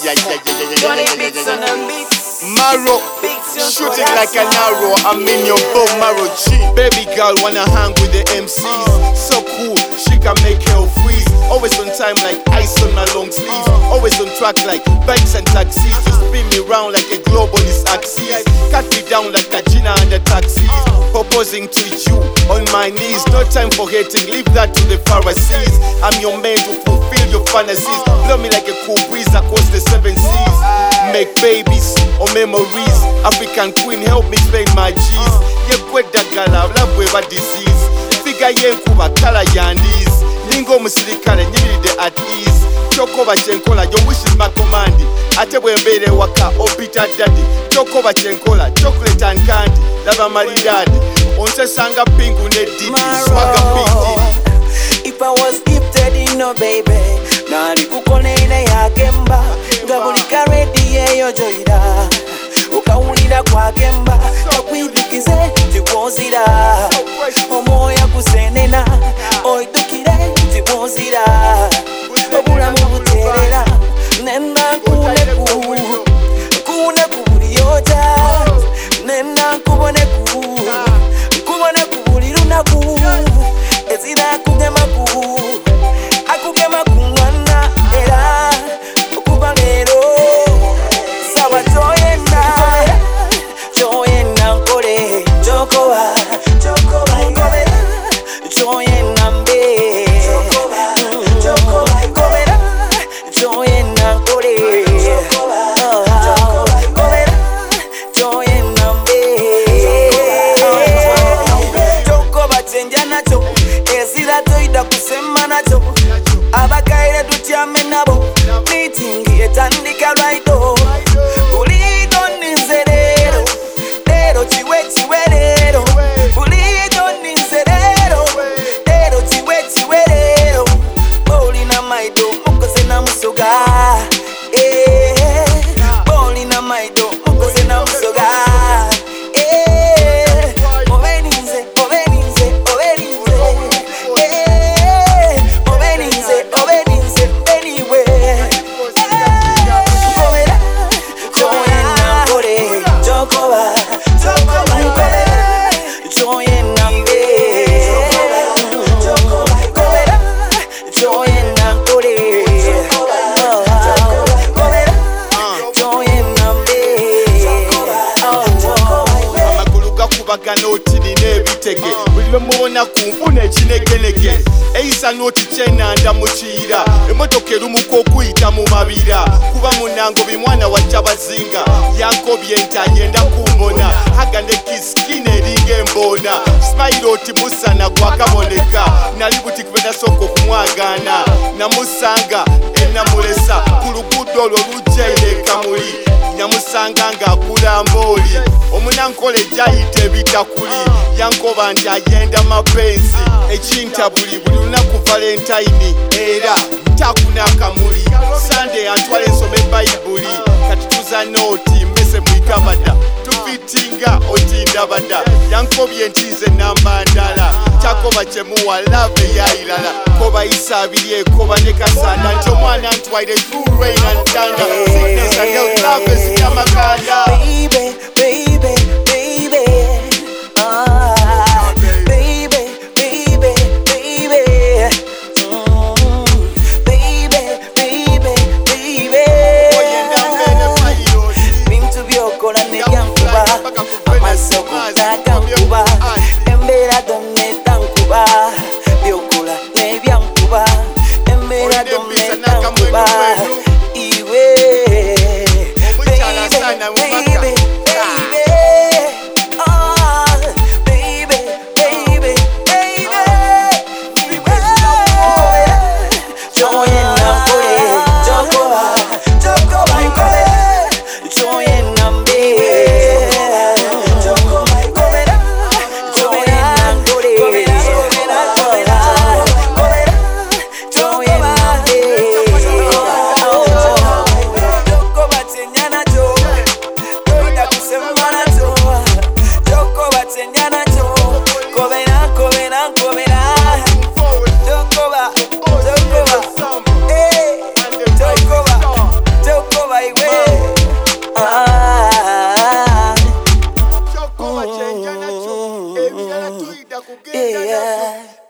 Johnny Beats on the beat. Marrow, shooting like an arrow. I'm in your bone marrow G. Baby girl wanna hang with the MCs. So cool, she can make hell freeze. Always on time like ice on my long sleeves. Always on track like bikes and taxis. You spin me round like a globe on its axis. Cut me down like a Gina under taxis. Proposing to you on my knees. No time for hating, leave that to the Pharisees. I'm your man to fulfill your fantasies. Blow me like a cool breeze across the 7 seas. Make babies or memories. African queen, help me spend my G's. Yekweda gala, labweba disease. Figure yenkuba kala yandis. Ningo musirikale, nyiride at ease. Chokoba chenkola, your wish is my command. Atebwe mbere waka, opita daddy. Chokoba chenkola, chocolate and candy. Lava maridadi, onse sanga pingu ne didi. Swaga piti. If I was gifted in no baby, nari kukonene ya kemba. Ngabulika ready yeyo joida. Ukawulira kwa kemba. Takwibikize tiwozira. Omoya kusenena. Oidukire tiwozira. Obula mubuterera. Nenda kuneku. Kuneku buliyoja. Nenda kuboneku. Kuboneku bulirunaku. Ezira kugemaku. Akugemaku mwana era. Okubalero. Sawa joyena. Joyena nkole. Jokowa. Nkobera. Joyena mbe. Nkobera. Joyena nkole. Nkobera. Joyena mbe. Jokoba chenja nacho. Ezira toida kusema nacho. Abakaire tutyame nabo. Meeting etandika raido. Ulido ninzerero. Lero chiwe chiwerero. Ulido ninzerero. Lero chiwe chiwerero. Boli na maido mukose na musoga. Boli na maido mukose na musoga. Obeninze, obeninze, obeninze. Obeninze, obeninze, anyway. Nkobera, joyena nkole. Jokoba, nkobera, joyena mbe. Nkobera, joyena nkole. Nkobera, joyena mbe. Amagulu gakubagana oti nina ebitege. Buli lwe mubona kunfuna ekinegenege. Eyisa noti kyenanda mukiira. Emmotoka erumuka okuyita mu mabira. Kuba munango bimwana wajja bazinga. Yankobye nti ayenda kumbona. Haga ne kiskine eringa embona. Smile oti musana gwakaboneka. Nali buti kubenda soko kumwagana. Namusanga enamulesa. Ku luguudo olwo lujja erekamuli. Namusanga ng'akula mbooli. Omunankole gyayita ebitakuli. Yankoba nti ayenda mapenzi. Ekinta buli lunaku Valentine. Era ntakuna akamuli. Sunday antwale nsome Bayibuli. Kati tuza nooti mmese mwikabada. Tufitinga otindabada. Yankobye ntize namba ndala. Kyakoba kyemuwa love eyayirala. Koba isa abiri ekoba ne kasanda. Nti omwana ntwaire through rain and thunder. Sickness and health love esikamakanda. Baby, baby, baby. Baby, baby, baby. Baby, baby, baby. Bintu byokola ne byankuba. Amasoko takankuba. Embera donne tankuba. Byokola ne byankuba. Embera donne tankuba. Iwe. Baby, baby, baby. kugenda nako.